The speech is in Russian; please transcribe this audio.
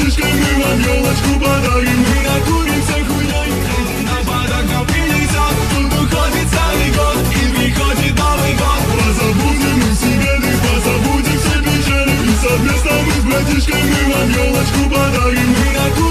братишкой мы вам елочку подарим. Мы накуримся хуйней, на подарков принесет. Тут уходит целый год и приходит Новый год. Позабудем мы все беды, позабудем все печали. И совместно мы с братишкой мы вам елочку подарим. Мы накуримся